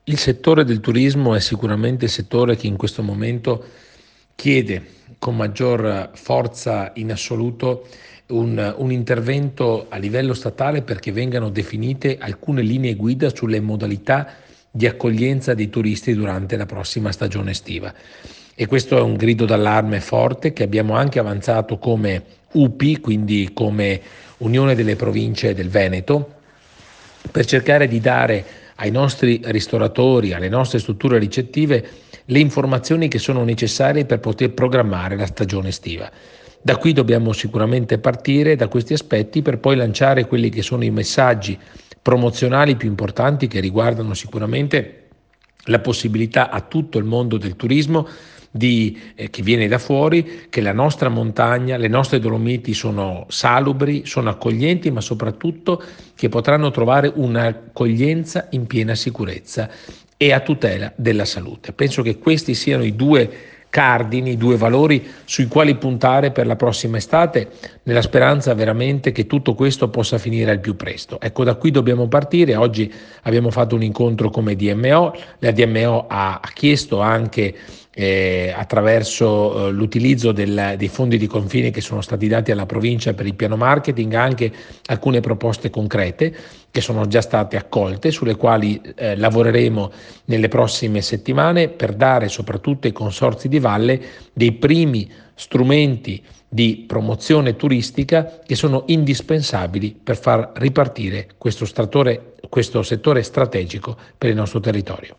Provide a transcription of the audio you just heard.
Il settore del turismo è sicuramente il settore che in questo momento chiede con maggior forza in assoluto un intervento a livello statale perché vengano definite alcune linee guida sulle modalità di accoglienza dei turisti durante la prossima stagione estiva. E questo è un grido d'allarme forte che abbiamo anche avanzato come UPI, quindi come Unione delle Province del Veneto, per cercare di dare ai nostri ristoratori, alle nostre strutture ricettive, le informazioni che sono necessarie per poter programmare la stagione estiva. Da qui dobbiamo sicuramente partire da questi aspetti per poi lanciare quelli che sono i messaggi promozionali più importanti che riguardano sicuramente la possibilità a tutto il mondo del turismo che viene da fuori, che la nostra montagna, le nostre Dolomiti sono salubri, sono accoglienti, ma soprattutto che potranno trovare un'accoglienza in piena sicurezza e a tutela della salute. Penso che questi siano i due cardini, i due valori sui quali puntare per la prossima estate, nella speranza veramente che tutto questo possa finire al più presto. Ecco, da qui dobbiamo partire. Oggi abbiamo fatto un incontro come DMO, la DMO ha chiesto anche attraverso l'utilizzo dei fondi di confine che sono stati dati alla provincia per il piano marketing anche alcune proposte concrete che sono già state accolte, sulle quali lavoreremo nelle prossime settimane per dare soprattutto ai consorzi di valle dei primi strumenti di promozione turistica che sono indispensabili per far ripartire questo settore strategico per il nostro territorio.